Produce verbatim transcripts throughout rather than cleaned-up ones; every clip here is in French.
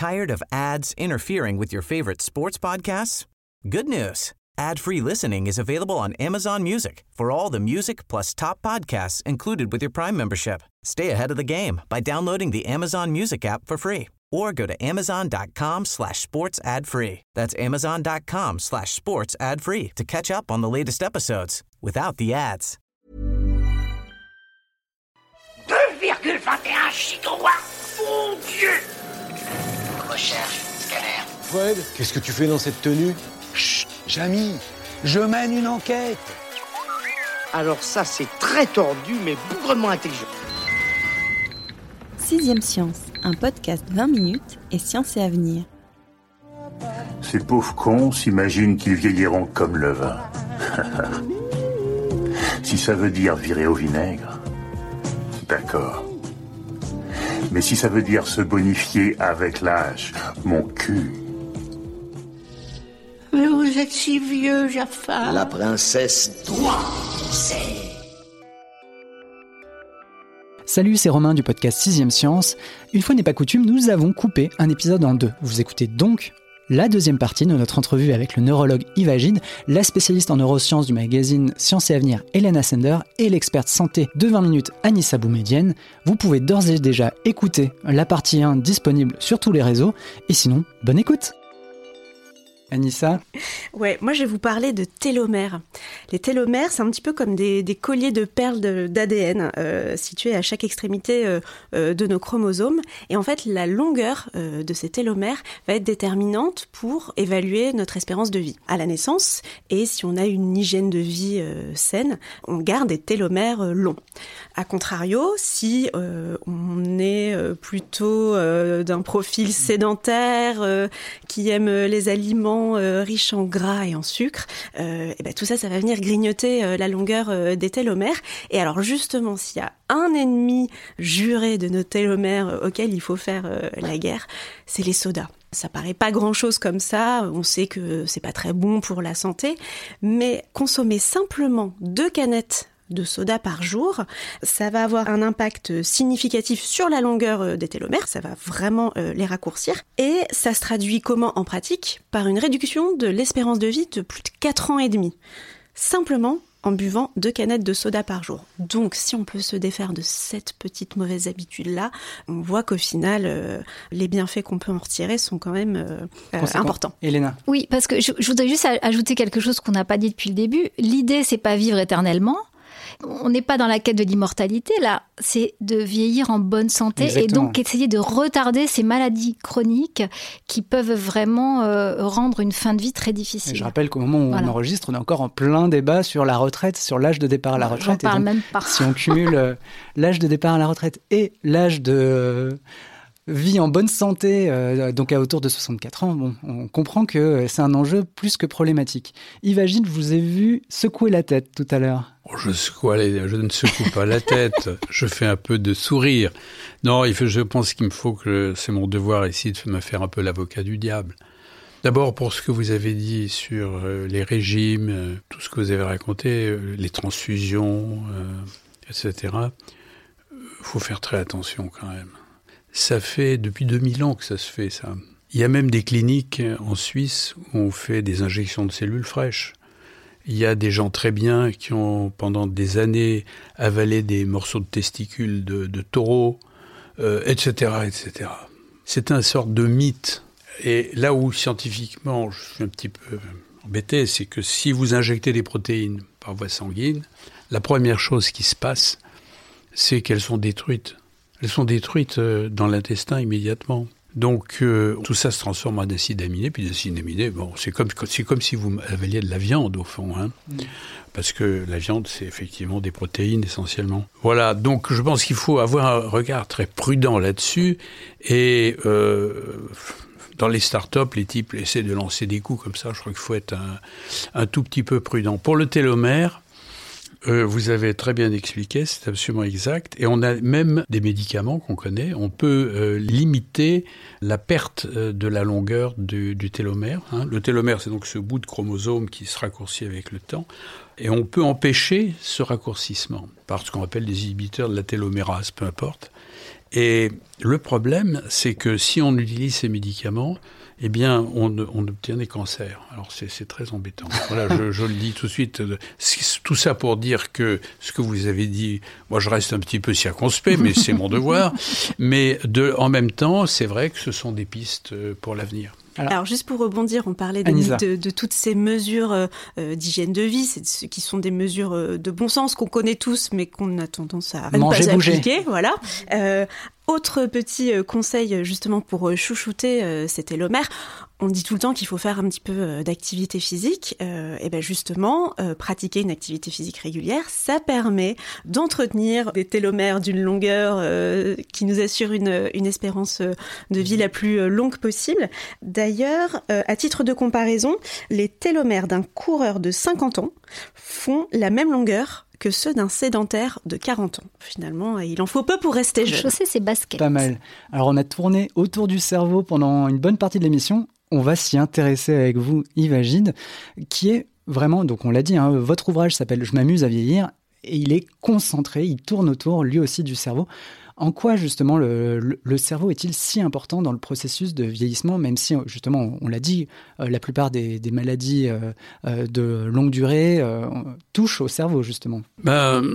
Tired of ads interfering with your favorite sports podcasts? Good news. Ad-free listening is available on Amazon Music for all the music plus top podcasts included with your Prime membership. Stay ahead of the game by downloading the Amazon Music app for free or go to amazon.com slash sports ad free. That's amazon.com slash sports ad free to catch up on the latest episodes without the ads. deux virgule vingt et un gigawatts, mon Dieu! Recherche, scanner. Fred, qu'est-ce que tu fais dans cette tenue? Chut, Jamy, je mène une enquête. Alors ça, c'est très tordu, mais bougrement intelligent. Sixième Science, un podcast vingt minutes et science et avenir. Ces pauvres cons s'imaginent qu'ils vieilliront comme le vin. Si ça veut dire virer au vinaigre, d'accord. Mais si ça veut dire se bonifier avec l'âge, mon cul. Mais vous êtes si vieux, Jafar. La princesse Toi, c'est... Salut, c'est Romain du podcast Sixième Science. Une fois n'est pas coutume, nous avons coupé un épisode en deux. Vous écoutez donc la deuxième partie de notre entrevue avec le neurologue Yves Agine, la spécialiste en neurosciences du magazine Science et Avenir Elena Sender et l'experte santé de vingt minutes Anissa Boumedienne. Vous pouvez d'ores et déjà écouter la partie un disponible sur tous les réseaux. Et sinon, bonne écoute! Anissa? Ouais, moi je vais vous parler de télomères. Les télomères, c'est un petit peu comme des, des colliers de perles de, d'A D N euh, situés à chaque extrémité euh, euh, de nos chromosomes. Et en fait, la longueur euh, de ces télomères va être déterminante pour évaluer notre espérance de vie à la naissance. Et si on a une hygiène de vie euh, saine, on garde des télomères euh, longs. A contrario, si euh, on est euh, plutôt euh, d'un profil sédentaire, euh, qui aime les aliments Euh, riche en gras et en sucre, euh, et ben tout ça, ça va venir grignoter euh, la longueur euh, des télomères. Et alors justement, s'il y a un ennemi juré de nos télomères euh, auquel il faut faire euh, la guerre, c'est les sodas. Ça paraît pas grand-chose comme ça, on sait que c'est pas très bon pour la santé, mais consommer simplement deux canettes de soda par jour, ça va avoir un impact significatif sur la longueur des télomères, ça va vraiment euh, les raccourcir. Et ça se traduit comment en pratique? Par une réduction de l'espérance de vie de plus de quatre ans et demi. Simplement en buvant deux canettes de soda par jour. Donc, si on peut se défaire de cette petite mauvaise habitude-là, on voit qu'au final, euh, les bienfaits qu'on peut en retirer sont quand même euh, euh, importants. Elena? Oui, parce que je, je voudrais juste ajouter quelque chose qu'on n'a pas dit depuis le début. L'idée, c'est pas vivre éternellement. On n'est pas dans la quête de l'immortalité, là, c'est de vieillir en bonne santé. Exactement. Et donc essayer de retarder ces maladies chroniques qui peuvent vraiment euh, rendre une fin de vie très difficile. Et je rappelle qu'au moment où voilà. on enregistre, on est encore en plein débat sur la retraite, sur l'âge de départ à la retraite. J'en parle et donc, même pas. Si on cumule euh, l'âge de départ à la retraite et l'âge de euh, vie en bonne santé, euh, donc à autour de soixante-quatre ans, bon, on comprend que c'est un enjeu plus que problématique. Yves Agine, je vous ai vu secouer la tête tout à l'heure. Oh, je, secoue, je ne secoue pas la tête, je fais un peu de sourire. Non, il faut, je pense qu'il me faut que c'est mon devoir ici de me faire un peu l'avocat du diable. D'abord, pour ce que vous avez dit sur euh, les régimes, euh, tout ce que vous avez raconté, euh, les transfusions, euh, et cetera, il euh, faut faire très attention quand même. Ça fait depuis deux mille ans que ça se fait, ça. Il y a même des cliniques en Suisse où on fait des injections de cellules fraîches. Il y a des gens très bien qui ont, pendant des années, avalé des morceaux de testicules de, de taureaux, euh, et cetera, et cetera. C'est une sorte de mythe. Et là où, scientifiquement, je suis un petit peu embêté, c'est que si vous injectez des protéines par voie sanguine, la première chose qui se passe, c'est qu'elles sont détruites. Elles sont détruites dans l'intestin immédiatement. Donc, euh, tout ça se transforme en acides aminés, puis acides aminés, bon, c'est comme, c'est comme si vous avaliez de la viande, au fond, hein. Mmh. Parce que la viande, c'est effectivement des protéines, essentiellement. Voilà, donc je pense qu'il faut avoir un regard très prudent là-dessus, et euh, dans les start-up, les types essaient de lancer des coups comme ça, je crois qu'il faut être un, un tout petit peu prudent. Pour le télomère, Euh, vous avez très bien expliqué, c'est absolument exact. Et on a même des médicaments qu'on connaît. On peut euh, limiter la perte euh, de la longueur du, du télomère. Hein. Le télomère, c'est donc ce bout de chromosome qui se raccourcit avec le temps. Et on peut empêcher ce raccourcissement par ce qu'on appelle des inhibiteurs de la télomérase, peu importe. Et le problème, c'est que si on utilise ces médicaments, eh bien, on, on obtient des cancers. Alors, c'est, c'est très embêtant. Voilà, je, je le dis tout de suite. Tout ça pour dire que ce que vous avez dit, moi, je reste un petit peu circonspect, mais c'est mon devoir. Mais de, en même temps, c'est vrai que ce sont des pistes pour l'avenir. Alors, Alors, juste pour rebondir, on parlait de, de, de toutes ces mesures euh, d'hygiène de vie, c'est, qui sont des mesures euh, de bon sens qu'on connaît tous, mais qu'on a tendance à, à ne pas bouger. appliquer. Voilà. Euh, autre petit euh, conseil justement pour euh, chouchouter euh, ces télomères. On dit tout le temps qu'il faut faire un petit peu euh, d'activité physique. Euh, et ben justement, euh, pratiquer une activité physique régulière, ça permet d'entretenir des télomères d'une longueur euh, qui nous assure une, une espérance de vie la plus longue possible. D'ailleurs, euh, à titre de comparaison, les télomères d'un coureur de cinquante ans font la même longueur que ceux d'un sédentaire de quarante ans. Finalement, il en faut peu pour rester jeune. Chausser ses baskets. Pas mal. Alors, on a tourné autour du cerveau pendant une bonne partie de l'émission. On va s'y intéresser avec vous, Yves Agide, qui est vraiment, donc on l'a dit, hein, votre ouvrage s'appelle « Je m'amuse à vieillir » et il est concentré, il tourne autour, lui aussi, du cerveau. En quoi, justement, le, le, le cerveau est-il si important dans le processus de vieillissement, même si, justement, on l'a dit, euh, la plupart des, des maladies euh, euh, de longue durée euh, touchent au cerveau, justement. Ben,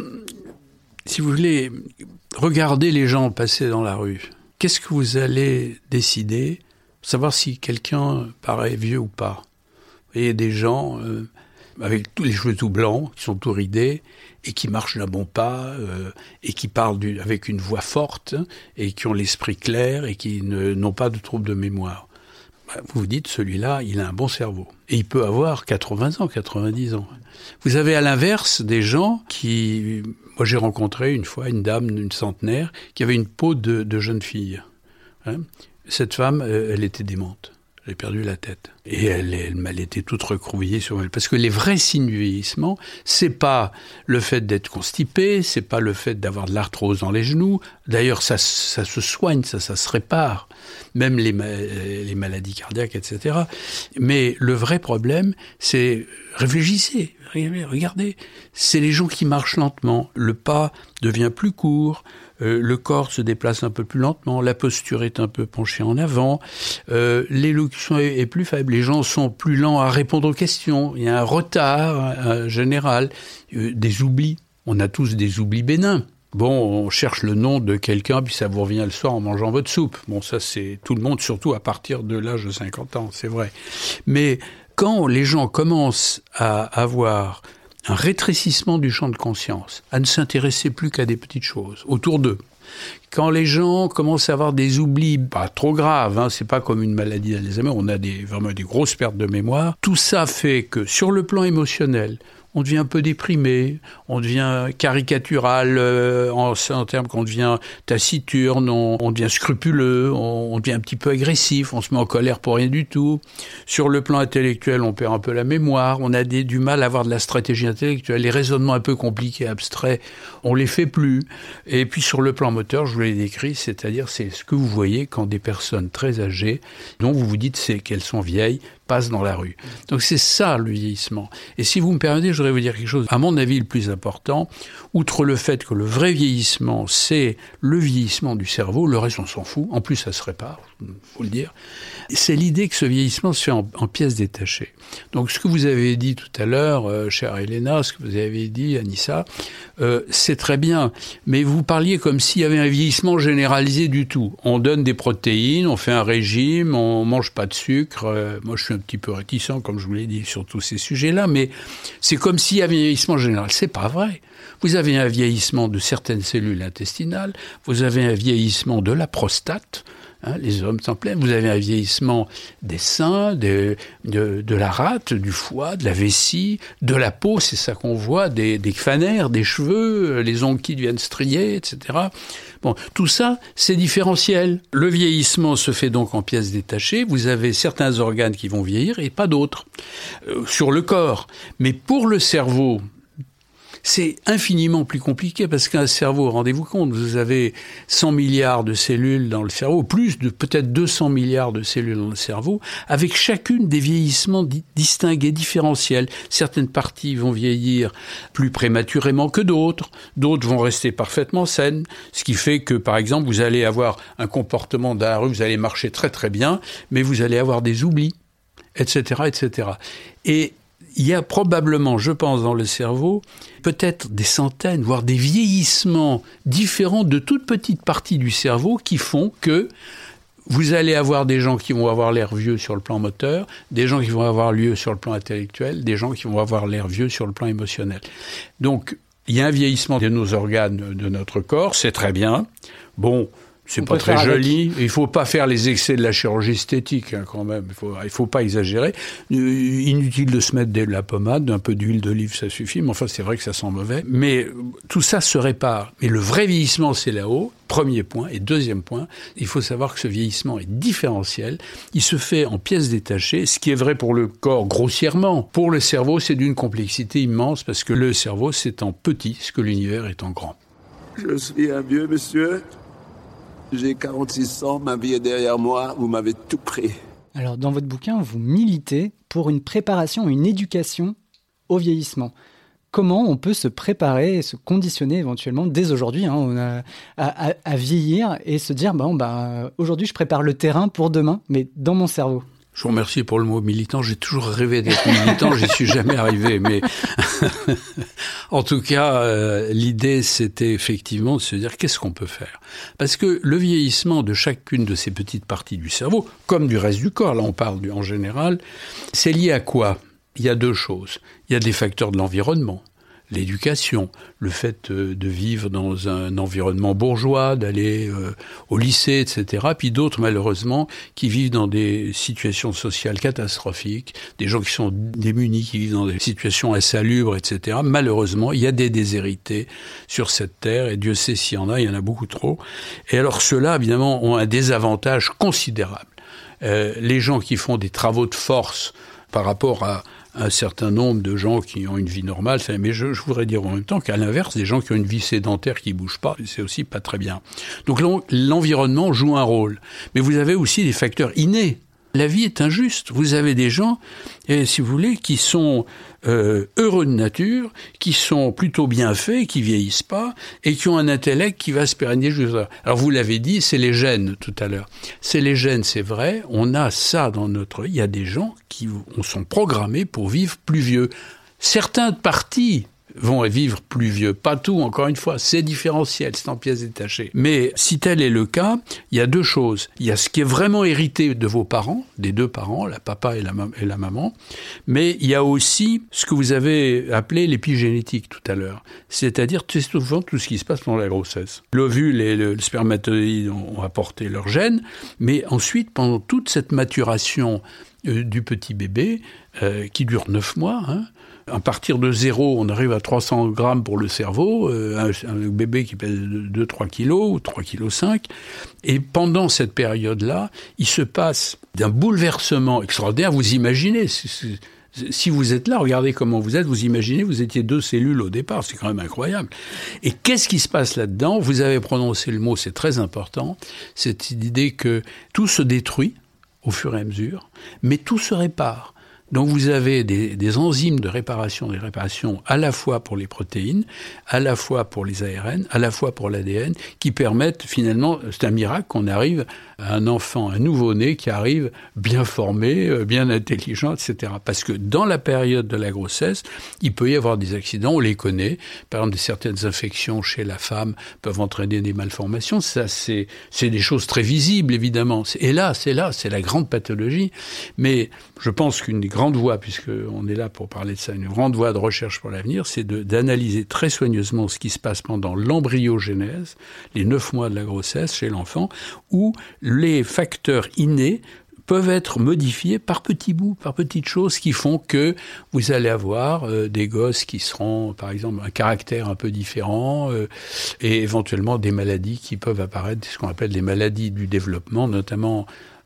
si vous voulez, regardez les gens passer dans la rue. Qu'est-ce que vous allez décider ? Savoir si quelqu'un paraît vieux ou pas. Vous voyez des gens euh, avec tous les cheveux tout blancs, qui sont tout ridés, et qui marchent d'un bon pas, euh, et qui parlent du, avec une voix forte, et qui ont l'esprit clair, et qui ne, n'ont pas de troubles de mémoire. Ben, vous vous dites, celui-là, il a un bon cerveau. Et il peut avoir quatre-vingts ans, quatre-vingt-dix ans. Vous avez à l'inverse des gens qui... Moi, j'ai rencontré une fois une dame, une centenaire, qui avait une peau de, de jeune fille. Hein. Cette femme, elle était démente. Elle a perdu la tête. Et elle, elle, elle était toute recroquevillée sur elle. Parce que les vrais signes du vieillissement, c'est pas le fait d'être constipé, c'est pas le fait d'avoir de l'arthrose dans les genoux. D'ailleurs, ça, ça se soigne, ça, ça se répare. Même les, les maladies cardiaques, et cetera. Mais le vrai problème, c'est, réfléchissez, regardez, c'est les gens qui marchent lentement. Le pas devient plus court. Euh, le corps se déplace un peu plus lentement, la posture est un peu penchée en avant, euh, l'élocution est, est plus faible, les gens sont plus lents à répondre aux questions, il y a un retard euh, général, euh, des oublis, on a tous des oublis bénins. Bon, on cherche le nom de quelqu'un, puis ça vous revient le soir en mangeant votre soupe. Bon, ça c'est tout le monde, surtout à partir de l'âge de cinquante ans, c'est vrai. Mais quand les gens commencent à avoir un rétrécissement du champ de conscience, à ne s'intéresser plus qu'à des petites choses autour d'eux. Quand les gens commencent à avoir des oublis, pas trop graves, hein, c'est pas comme une maladie d'Alzheimer, on a des, vraiment des grosses pertes de mémoire, tout ça fait que sur le plan émotionnel, on devient un peu déprimé, on devient caricatural euh, en, en termes qu'on devient taciturne, on, on devient scrupuleux, on, on devient un petit peu agressif, on se met en colère pour rien du tout. Sur le plan intellectuel, on perd un peu la mémoire, on a des, du mal à avoir de la stratégie intellectuelle, les raisonnements un peu compliqués, abstraits, on les fait plus. Et puis sur le plan moteur, je vous l'ai décrit, c'est-à-dire c'est ce que vous voyez quand des personnes très âgées, dont vous vous dites c'est qu'elles sont vieilles, passent dans la rue. Donc c'est ça le vieillissement. Et si vous me permettez, je voudrais vous dire quelque chose. À mon avis, le plus important, outre le fait que le vrai vieillissement, c'est le vieillissement du cerveau, le reste on s'en fout, en plus ça se répare, faut le dire, c'est l'idée que ce vieillissement se fait en, en pièces détachées. Donc ce que vous avez dit tout à l'heure, euh, chère Elena, ce que vous avez dit, Anissa, euh, c'est très bien, mais vous parliez comme s'il y avait un vieillissement généralisé du tout. On donne des protéines, on fait un régime, on mange pas de sucre, euh, moi je suis un petit peu réticent, comme je vous l'ai dit, sur tous ces sujets-là, mais c'est comme s'il y avait un vieillissement général. C'est pas vrai. Vous avez un vieillissement de certaines cellules intestinales, vous avez un vieillissement de la prostate, hein, les hommes s'en plaignent, vous avez un vieillissement des seins, de, de, de la rate, du foie, de la vessie, de la peau, c'est ça qu'on voit, des, des fanères, des cheveux, les ongles qui deviennent striés, et cetera. Bon, tout ça, c'est différentiel. Le vieillissement se fait donc en pièces détachées. Vous avez certains organes qui vont vieillir et pas d'autres euh, sur le corps. Mais pour le cerveau, c'est infiniment plus compliqué parce qu'un cerveau, rendez-vous compte, vous avez cent milliards de cellules dans le cerveau, plus de peut-être deux cents milliards de cellules dans le cerveau, avec chacune des vieillissements di- distingués, différentiels. Certaines parties vont vieillir plus prématurément que d'autres, d'autres vont rester parfaitement saines, ce qui fait que, par exemple, vous allez avoir un comportement dans la rue, vous allez marcher très très bien, mais vous allez avoir des oublis, et cetera, et cetera. Et il y a probablement, je pense, dans le cerveau, peut-être des centaines, voire des vieillissements différents de toutes petites parties du cerveau qui font que vous allez avoir des gens qui vont avoir l'air vieux sur le plan moteur, des gens qui vont avoir lieu sur le plan intellectuel, des gens qui vont avoir l'air vieux sur le plan émotionnel. Donc, il y a un vieillissement de nos organes de notre corps, c'est très bien. Bon, c'est On pas peut très faire joli. Il faut pas faire les excès de la chirurgie esthétique, hein, quand même. Il faut, il faut pas exagérer. Inutile de se mettre de la pommade, un peu d'huile d'olive, ça suffit. Mais enfin, c'est vrai que ça sent mauvais. Mais tout ça se répare. Mais le vrai vieillissement, c'est là-haut. Premier point. Et deuxième point, il faut savoir que ce vieillissement est différentiel. Il se fait en pièces détachées, ce qui est vrai pour le corps grossièrement. Pour le cerveau, c'est d'une complexité immense parce que le cerveau, c'est en petit, ce que l'univers est en grand. Je suis un vieux monsieur. J'ai quarante-six ans, ma vie est derrière moi, vous m'avez tout pris. Alors, dans votre bouquin, vous militez pour une préparation, une éducation au vieillissement. Comment on peut se préparer et se conditionner éventuellement, dès aujourd'hui, hein, on a, à, à, à vieillir et se dire, bon, bah, aujourd'hui, je prépare le terrain pour demain, mais dans mon cerveau. Je vous remercie pour le mot militant. J'ai toujours rêvé d'être militant, j'y suis jamais arrivé. Mais en tout cas, euh, l'idée, c'était effectivement de se dire qu'est-ce qu'on peut faire. Parce que le vieillissement de chacune de ces petites parties du cerveau, comme du reste du corps, là on parle du, en général, c'est lié à quoi ? Il y a deux choses. Il y a des facteurs de l'environnement. L'éducation, le fait euh, de vivre dans un environnement bourgeois, d'aller euh, au lycée, et cetera. Puis d'autres, malheureusement, qui vivent dans des situations sociales catastrophiques, des gens qui sont démunis, qui vivent dans des situations insalubres, et cetera. Malheureusement, il y a des déshérités sur cette terre, et Dieu sait s'il y en a, il y en a beaucoup trop. Et alors ceux-là, évidemment, ont un désavantage considérable. Euh, les gens qui font des travaux de force par rapport à un certain nombre de gens qui ont une vie normale, mais je, je voudrais dire en même temps qu'à l'inverse, des gens qui ont une vie sédentaire qui bougent pas, c'est aussi pas très bien. Donc l'environnement joue un rôle, mais vous avez aussi des facteurs innés. La vie est injuste. Vous avez des gens, et, si vous voulez, qui sont euh, heureux de nature, qui sont plutôt bien faits, qui vieillissent pas, et qui ont un intellect qui va se pérenniser jusqu'à... Alors vous l'avez dit, c'est les gènes tout à l'heure. C'est les gènes, c'est vrai. On a ça dans notre... Il y a des gens qui sont programmés pour vivre plus vieux. Certaines parties vont vivre plus vieux. Pas tout, encore une fois, c'est différentiel, c'est en pièces détachées. Mais si tel est le cas, il y a deux choses. Il y a ce qui est vraiment hérité de vos parents, des deux parents, la papa et la, mam- et la maman, mais il y a aussi ce que vous avez appelé l'épigénétique tout à l'heure, c'est-à-dire c'est souvent tout ce qui se passe pendant la grossesse. L'ovule et le, le spermatozoïde ont apporté leurs gènes, mais ensuite, pendant toute cette maturation euh, du petit bébé, euh, qui dure neuf mois, hein, à partir de zéro, on arrive à trois cents grammes pour le cerveau, euh, un, un bébé qui pèse deux à trois kilos ou trois virgule cinq kilos. Et pendant cette période-là, il se passe d'un bouleversement extraordinaire. Vous imaginez, c'est, c'est, si vous êtes là, regardez comment vous êtes, vous imaginez, vous étiez deux cellules au départ, c'est quand même incroyable. Et qu'est-ce qui se passe là-dedans ? Vous avez prononcé le mot, c'est très important, cette idée que tout se détruit au fur et à mesure, mais tout se répare. Donc vous avez des, des enzymes de réparation, des réparations à la fois pour les protéines, à la fois pour les A R N, à la fois pour l'A D N, qui permettent finalement, c'est un miracle qu'on arrive à un enfant, un nouveau-né qui arrive bien formé, bien intelligent, et cetera. Parce que dans la période de la grossesse, il peut y avoir des accidents, on les connaît. Par exemple, certaines infections chez la femme peuvent entraîner des malformations. Ça, c'est, c'est des choses très visibles, évidemment. Et là, c'est là, c'est la grande pathologie. Mais je pense qu'une des grande voie, puisqu'on est là pour parler de ça, une grande voie de recherche pour l'avenir, c'est de, d'analyser très soigneusement ce qui se passe pendant l'embryogénèse, les neuf mois de la grossesse chez l'enfant, où les facteurs innés peuvent être modifiés par petits bouts, par petites choses qui font que vous allez avoir euh, des gosses qui seront, par exemple, un caractère un peu différent euh, et éventuellement des maladies qui peuvent apparaître, ce qu'on appelle les maladies du développement, notamment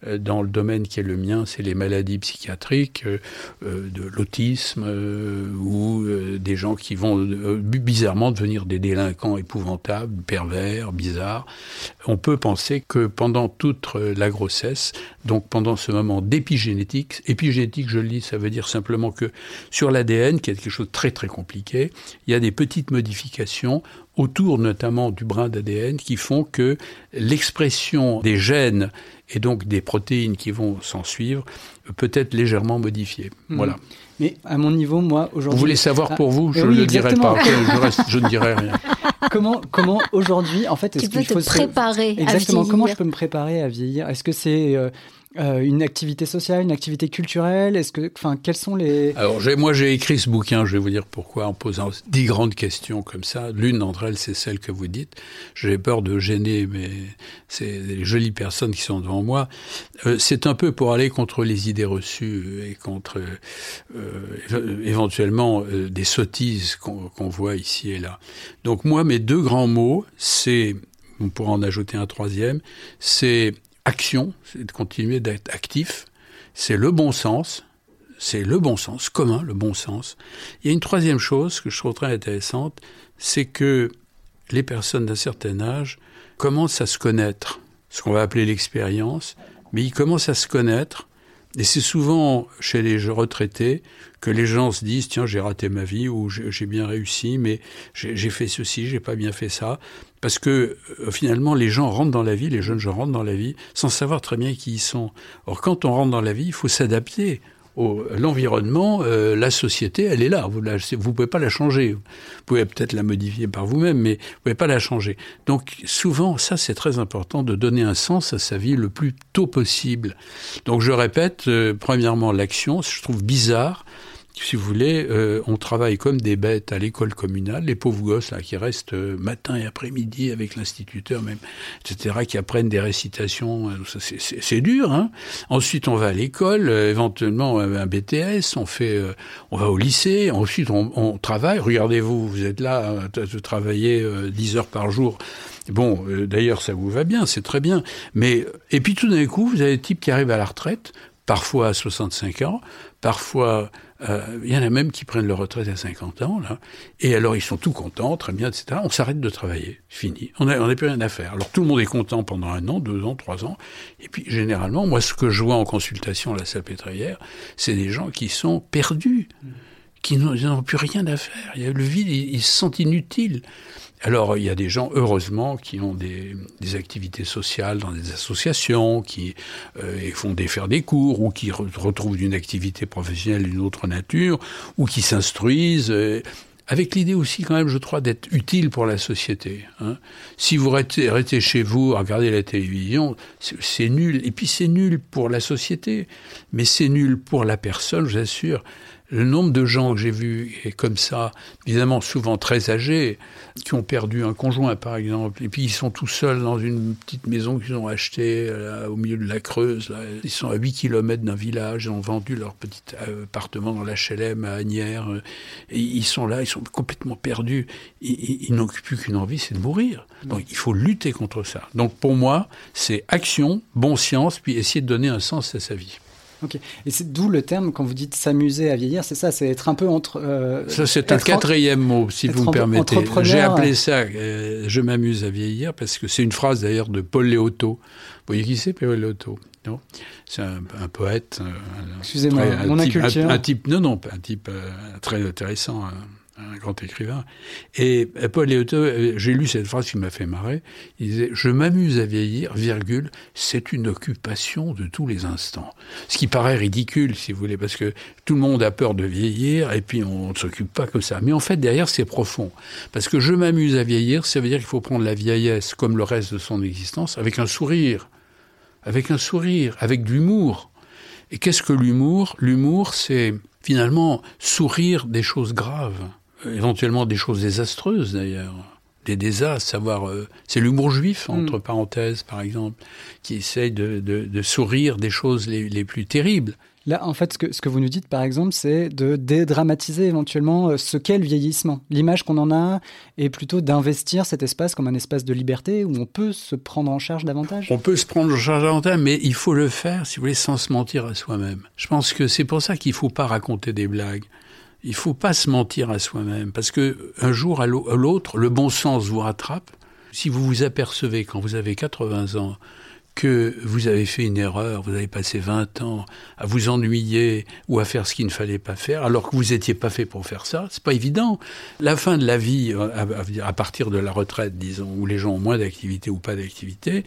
dans le domaine qui est le mien, c'est les maladies psychiatriques, euh, de l'autisme euh, ou euh, des gens qui vont euh, bizarrement devenir des délinquants épouvantables, pervers, bizarres. On peut penser que pendant toute la grossesse, donc pendant ce moment d'épigénétique, épigénétique, je le dis, ça veut dire simplement que sur l'A D N, qui est quelque chose de très très compliqué, il y a des petites modifications autour notamment du brin d'A D N qui font que l'expression des gènes et donc des protéines qui vont s'en suivre peut être légèrement modifiée. Mmh. Voilà. Mais à mon niveau, moi, aujourd'hui... Vous voulez savoir pour vous? ah, Je ne oui, le dirai pas. Je, reste, je ne dirai rien. Comment, comment aujourd'hui, en fait... Est-ce tu peux qu'il te faut préparer se... Exactement. à vieillir. Comment je peux me préparer à vieillir? Est-ce que c'est... Euh... Euh, une activité sociale, une activité culturelle? Est-ce que, enfin, quels sont les... Alors, j'ai, moi, j'ai écrit ce bouquin, je vais vous dire pourquoi, en posant dix grandes questions comme ça. L'une d'entre elles, c'est celle que vous dites. J'ai peur de gêner, mais c'est des jolies personnes qui sont devant moi. Euh, c'est un peu pour aller contre les idées reçues et contre, euh, éventuellement, euh, des sottises qu'on, qu'on voit ici et là. Donc, moi, mes deux grands mots, c'est, on pourra en ajouter un troisième, c'est action, c'est de continuer d'être actif, c'est le bon sens, c'est le bon sens, commun, le bon sens. Il y a une troisième chose que je trouve très intéressante, c'est que les personnes d'un certain âge commencent à se connaître, ce qu'on va appeler l'expérience, mais ils commencent à se connaître, et c'est souvent chez les retraités que les gens se disent « Tiens, j'ai raté ma vie » ou « J'ai bien réussi, mais j'ai, j'ai fait ceci, j'ai pas bien fait ça ». Parce que euh, finalement, les gens rentrent dans la vie, les jeunes gens rentrent dans la vie, sans savoir très bien qui ils sont. Or, quand on rentre dans la vie, il faut s'adapter au, à l'environnement. Euh, la société, elle est là. Vous ne vous pouvez pas la changer. Vous pouvez peut-être la modifier par vous-même, mais vous pouvez pas la changer. Donc, souvent, ça, c'est très important de donner un sens à sa vie le plus tôt possible. Donc, je répète, euh, premièrement, l'action. Je trouve bizarre. Si vous voulez, euh, on travaille comme des bêtes à l'école communale, les pauvres gosses là qui restent euh, matin et après-midi avec l'instituteur même, et cetera, qui apprennent des récitations, euh, ça, c'est, c'est, c'est dur. Hein. Ensuite, on va à l'école, euh, éventuellement un B T S, on fait, euh, on va au lycée. Ensuite, on, on travaille. Regardez-vous, vous êtes là, euh, de travailler euh, dix heures par jour. Bon, euh, d'ailleurs, ça vous va bien, c'est très bien. Mais et puis tout d'un coup, vous avez des types qui arrivent à la retraite, parfois à soixante-cinq ans, parfois il euh, y en a même qui prennent leur retraite à cinquante ans, là, et alors ils sont tout contents, très bien, et cetera. On s'arrête de travailler, fini. On n'a on a plus rien à faire. Alors tout le monde est content pendant un an, deux ans, trois ans, et puis généralement, moi ce que je vois en consultation à la Salpêtrière, c'est des gens qui sont perdus, qui n'ont, ils n'ont plus rien à faire. Il y a le vide, ils, ils se sentent inutiles. Alors, il y a des gens, heureusement, qui ont des, des activités sociales dans des associations, qui euh, font des, faire des cours, ou qui re- retrouvent une activité professionnelle d'une autre nature, ou qui s'instruisent, euh, avec l'idée aussi, quand même, je crois, d'être utile pour la société. Hein. Si vous restez, restez chez vous à regarder la télévision, c'est, c'est nul. Et puis, c'est nul pour la société, mais c'est nul pour la personne, je vous assure. Le nombre de gens que j'ai vus est comme ça, évidemment souvent très âgés, qui ont perdu un conjoint par exemple, et puis ils sont tout seuls dans une petite maison qu'ils ont achetée là, au milieu de la Creuse. Là. Ils sont à huit kilomètres d'un village, ils ont vendu leur petit appartement dans l'H L M à Asnières, et ils sont là, ils sont complètement perdus, ils, ils, ils n'ont plus qu'une envie, c'est de mourir. Donc il faut lutter contre ça. Donc pour moi, c'est action, bon sens, puis essayer de donner un sens à sa vie. Ok. Et c'est d'où le terme, quand vous dites s'amuser à vieillir, c'est ça, c'est être un peu entre... Euh, ça, c'est un quatrième en... mot, si vous me permettez. J'ai appelé ça euh, « je m'amuse à vieillir » parce que c'est une phrase d'ailleurs de Paul Léoto. Vous voyez qui c'est, Paul Léoto? Non, c'est un, un poète. Un, Excusez-moi, très, un mon type, inculture. Un, un type, non, non, un type euh, très intéressant, un, un grand écrivain. Et Paul Léoto, j'ai lu cette phrase qui m'a fait marrer. Il disait « Je m'amuse à vieillir, virgule, c'est une occupation de tous les instants. » Ce qui paraît ridicule, si vous voulez, parce que tout le monde a peur de vieillir et puis on ne s'occupe pas comme ça. Mais en fait, derrière, c'est profond. Parce que je m'amuse à vieillir, ça veut dire qu'il faut prendre la vieillesse comme le reste de son existence, avec un sourire. Avec un sourire, avec de l'humour. Et qu'est-ce que l'humour ? L'humour, c'est finalement sourire des choses graves. Éventuellement des choses désastreuses d'ailleurs. des désastres, savoir, euh, c'est l'humour juif, entre mmh. parenthèses, par exemple, qui essaye de, de, de sourire des choses les, les plus terribles. Là, en fait, ce que, ce que vous nous dites, par exemple, c'est de dédramatiser éventuellement ce qu'est le vieillissement. L'image qu'on en a est plutôt d'investir cet espace comme un espace de liberté où on peut se prendre en charge davantage. On peut se prendre en charge davantage, mais il faut le faire, si vous voulez, sans se mentir à soi-même. Je pense que c'est pour ça qu'il ne faut pas raconter des blagues. Il ne faut pas se mentir à soi-même, parce que un jour à l'autre, le bon sens vous rattrape. Si vous vous apercevez, quand vous avez quatre-vingts ans, que vous avez fait une erreur, vous avez passé vingt ans à vous ennuyer ou à faire ce qu'il ne fallait pas faire, alors que vous n'étiez pas fait pour faire ça, c'est pas évident. La fin de la vie, à partir de la retraite, disons, où les gens ont moins d'activité ou pas d'activité,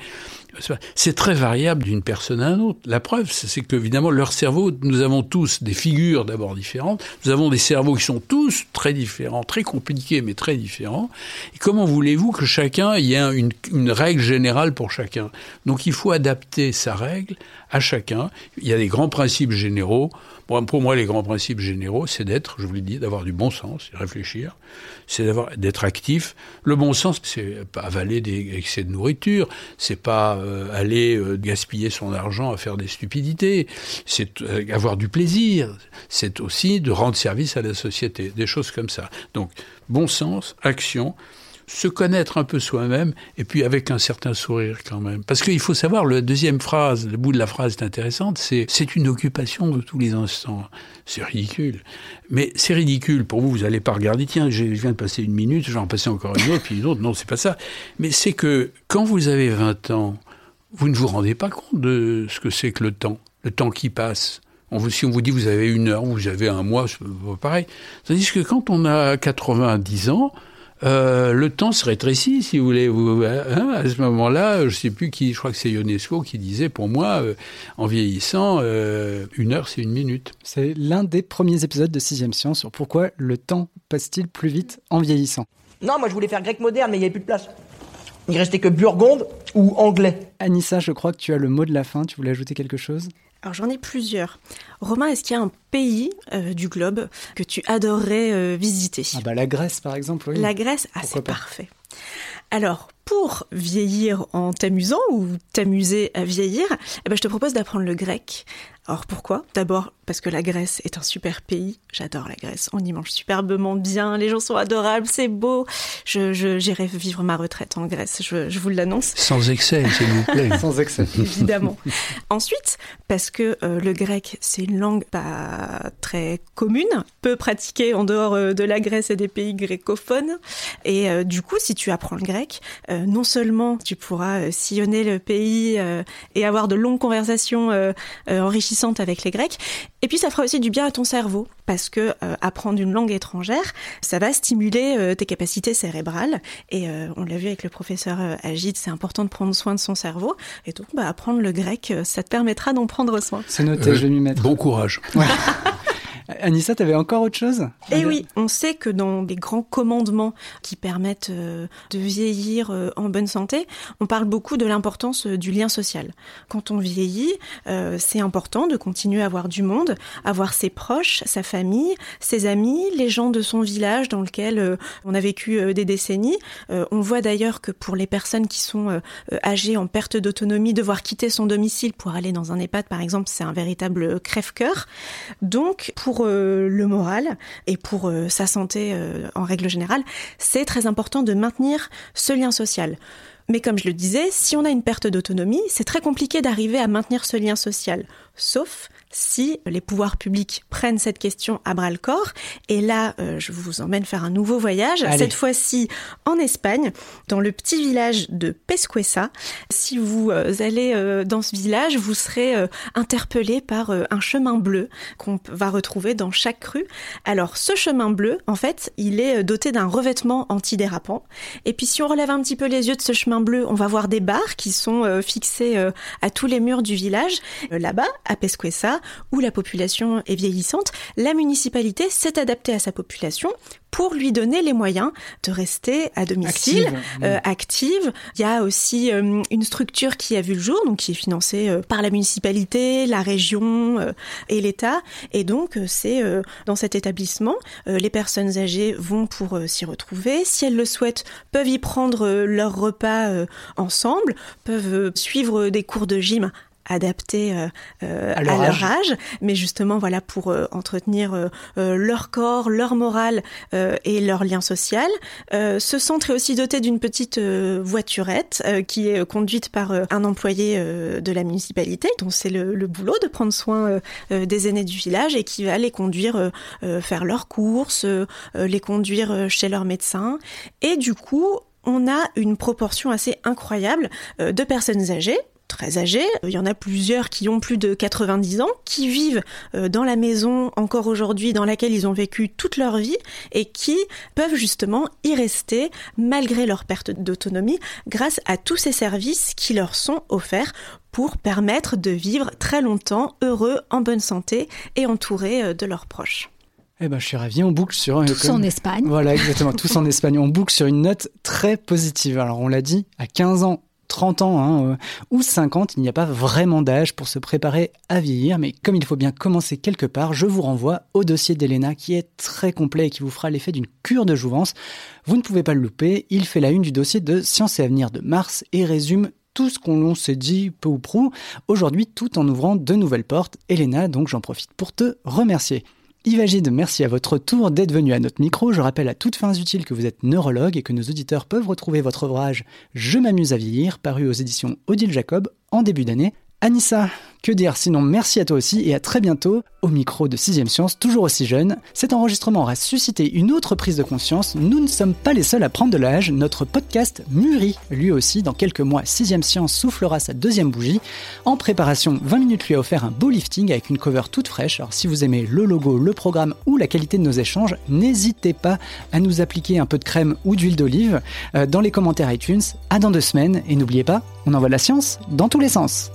c'est très variable d'une personne à une autre. La preuve, c'est que, évidemment, leur cerveau, nous avons tous des figures d'abord différentes, nous avons des cerveaux qui sont tous très différents, très compliqués, mais très différents. Et comment voulez-vous que chacun, il y ait une, une règle générale pour chacun? Donc, il faut adapter sa règle à chacun. Il y a des grands principes généraux. Bon, pour moi, les grands principes généraux, c'est d'être, je vous l'ai dit, d'avoir du bon sens, de réfléchir, c'est d'avoir, d'être actif. Le bon sens, c'est pas avaler des excès de nourriture, c'est pas euh, aller euh, gaspiller son argent à faire des stupidités, c'est euh, avoir du plaisir, c'est aussi de rendre service à la société, des choses comme ça. Donc, bon sens, action, se connaître un peu soi-même, et puis avec un certain sourire quand même. Parce qu'il faut savoir, la deuxième phrase, le bout de la phrase est intéressante, c'est « c'est une occupation de tous les instants ». C'est ridicule. Mais c'est ridicule. Pour vous, vous n'allez pas regarder, tiens, je viens de passer une minute, je vais en passer encore une autre, puis une autre. Non, c'est pas ça. Mais c'est que quand vous avez vingt ans, vous ne vous rendez pas compte de ce que c'est que le temps, le temps qui passe. On vous, si on vous dit vous avez une heure, vous avez un mois, c'est pas pareil. Tandis que quand on a quatre-vingt-dix ans, Euh, le temps se rétrécit, si vous voulez. Vous, hein, à ce moment-là, je ne sais plus qui, je crois que c'est Ionesco qui disait, pour moi, euh, en vieillissant, euh, une heure, c'est une minute. C'est l'un des premiers épisodes de Sixième Science sur pourquoi le temps passe-t-il plus vite en vieillissant. Non, moi je voulais faire grec moderne, mais il n'y avait plus de place. Il restait que burgonde ou anglais. Anissa, je crois que tu as le mot de la fin. Tu voulais ajouter quelque chose ? Alors j'en ai plusieurs. Romain, est-ce qu'il y a un pays euh, du globe que tu adorerais euh, visiter ? Ah bah la Grèce par exemple, oui. La Grèce, ah Pourquoi c'est pas. parfait. Alors, pour vieillir en t'amusant ou t'amuser à vieillir, eh ben, je te propose d'apprendre le grec. Alors pourquoi ? D'abord parce que la Grèce est un super pays. J'adore la Grèce. On y mange superbement bien, les gens sont adorables, c'est beau. Je, je, j'irai vivre ma retraite en Grèce, je, je vous l'annonce. Sans excès, s'il vous plaît. Sans excès. Évidemment. Ensuite, parce que euh, le grec, c'est une langue pas très commune, peu pratiquée en dehors euh, de la Grèce et des pays grécophones. Et euh, du coup, si tu apprends le grec, euh, non seulement tu pourras euh, sillonner le pays euh, et avoir de longues conversations euh, euh, enrichissantes avec les Grecs, et puis ça fera aussi du bien à ton cerveau, parce que euh, apprendre une langue étrangère, ça va stimuler euh, tes capacités cérébrales. Et euh, on l'a vu avec le professeur euh, Agide, c'est important de prendre soin de son cerveau. Et donc, bah, apprendre le grec, euh, ça te permettra d'en prendre soin. C'est noté, euh, je vais m'y mettre. Bon courage. Ouais. Anissa, tu avais encore autre chose ? Eh oui, on sait que dans les grands commandements qui permettent euh, de vieillir euh, en bonne santé, on parle beaucoup de l'importance euh, du lien social. Quand on vieillit, euh, c'est important de continuer à avoir du monde, avoir ses proches, sa famille, ses amis, les gens de son village dans lequel euh, on a vécu euh, des décennies. Euh, on voit d'ailleurs que pour les personnes qui sont euh, âgées en perte d'autonomie, devoir quitter son domicile pour aller dans un EHPAD, par exemple, c'est un véritable crève-cœur. Donc, pour Pour euh, le moral et pour euh, sa santé euh, en règle générale, c'est très important de maintenir ce lien social. Mais comme je le disais, si on a une perte d'autonomie, c'est très compliqué d'arriver à maintenir ce lien social, sauf si les pouvoirs publics prennent cette question à bras-le-corps. Et là, euh, je vous emmène faire un nouveau voyage, Allez. cette fois-ci en Espagne, dans le petit village de Pesquesa. Si vous euh, allez euh, dans ce village, vous serez euh, interpellé par euh, un chemin bleu qu'on va retrouver dans chaque rue. Alors, ce chemin bleu, en fait, il est doté d'un revêtement antidérapant. Et puis, si on relève un petit peu les yeux de ce chemin chemin bleu, on va voir des bars qui sont euh, fixés euh, à tous les murs du village. Euh, là-bas, à Pesquesa, où la population est vieillissante, la municipalité s'est adaptée à sa population pour lui donner les moyens de rester à domicile, active. Euh, active. Il y a aussi euh, une structure qui a vu le jour, donc qui est financée euh, par la municipalité, la région euh, et l'État. Et donc, euh, c'est euh, dans cet établissement, euh, les personnes âgées vont pour euh, s'y retrouver. Si elles le souhaitent, peuvent y prendre euh, leur repas euh, ensemble, peuvent euh, suivre des cours de gym adaptés euh, euh, à, leur, à leur âge. âge, mais justement voilà pour euh, entretenir euh, euh, leur corps, leur morale euh, et leur lien social. Euh, ce centre est aussi doté d'une petite euh, voiturette euh, qui est conduite par euh, un employé euh, de la municipalité, dont c'est le, le boulot de prendre soin euh, euh, des aînés du village et qui va les conduire euh, euh, faire leurs courses, euh, les conduire chez leur médecin. Et du coup, on a une proportion assez incroyable euh, de personnes âgées, très âgés. Il y en a plusieurs qui ont plus de quatre-vingt-dix ans, qui vivent dans la maison encore aujourd'hui dans laquelle ils ont vécu toute leur vie et qui peuvent justement y rester malgré leur perte d'autonomie grâce à tous ces services qui leur sont offerts pour permettre de vivre très longtemps, heureux, en bonne santé et entourés de leurs proches. Eh ben, je suis ravi, on boucle sur... Tous comme... en Espagne. Voilà, exactement, tous en Espagne. On boucle sur une note très positive. Alors, on l'a dit, à quinze ans, trente ans hein, euh, ou cinquante, il n'y a pas vraiment d'âge pour se préparer à vieillir, mais comme il faut bien commencer quelque part, je vous renvoie au dossier d'Elena qui est très complet et qui vous fera l'effet d'une cure de jouvence. Vous ne pouvez pas le louper, il fait la une du dossier de Sciences et Avenir de mars et résume tout ce qu'on s'est dit peu ou prou aujourd'hui tout en ouvrant de nouvelles portes. Elena, donc j'en profite pour te remercier. Yvagide, merci à votre tour d'être venu à notre micro. Je rappelle à toutes fins utiles que vous êtes neurologue et que nos auditeurs peuvent retrouver votre ouvrage « Je m'amuse à vieillir » paru aux éditions Odile Jacob en début d'année. Anissa, que dire sinon merci à toi aussi et à très bientôt au micro de sixième Science, toujours aussi jeune. Cet enregistrement aura suscité une autre prise de conscience. Nous ne sommes pas les seuls à prendre de l'âge. Notre podcast mûrit. Lui aussi, dans quelques mois, sixième Science soufflera sa deuxième bougie. En préparation, vingt minutes lui a offert un beau lifting avec une cover toute fraîche. Alors si vous aimez le logo, le programme ou la qualité de nos échanges, n'hésitez pas à nous appliquer un peu de crème ou d'huile d'olive euh, dans les commentaires iTunes. À dans deux semaines et n'oubliez pas, on envoie de la science dans tous les sens.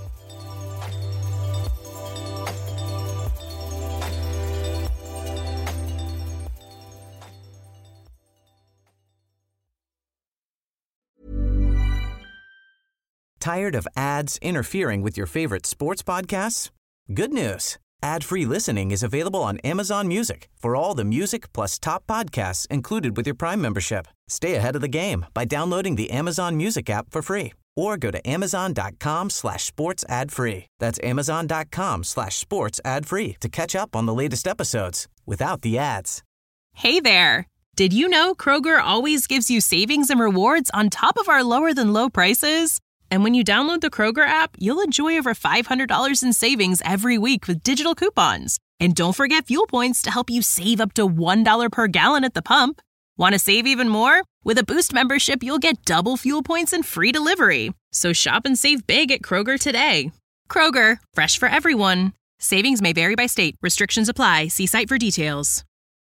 Tired of ads interfering with your favorite sports podcasts? Good news. Ad-free listening is available on Amazon Music for all the music plus top podcasts included with your Prime membership. Stay ahead of the game by downloading the Amazon Music app for free or go to amazon.com slash sports ad free. That's amazon.com slash sports ad free to catch up on the latest episodes without the ads. Hey there. Did you know Kroger always gives you savings and rewards on top of our lower than low prices? And when you download the Kroger app, you'll enjoy over five hundred dollars in savings every week with digital coupons. And don't forget fuel points to help you save up to one dollar per gallon at the pump. Want to save even more? With a Boost membership, you'll get double fuel points and free delivery. So shop and save big at Kroger today. Kroger, fresh for everyone. Savings may vary by state. Restrictions apply. See site for details.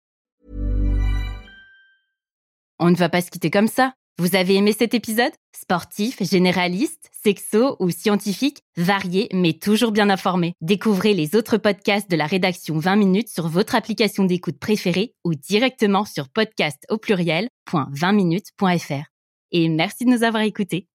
On ne va pas se quitter comme ça. Vous avez aimé cet épisode ? Sportif, généraliste, sexo ou scientifique, varié mais toujours bien informé. Découvrez les autres podcasts de la rédaction vingt minutes sur votre application d'écoute préférée ou directement sur podcast au pluriel point vingt minutes point f r. Et merci de nous avoir écoutés.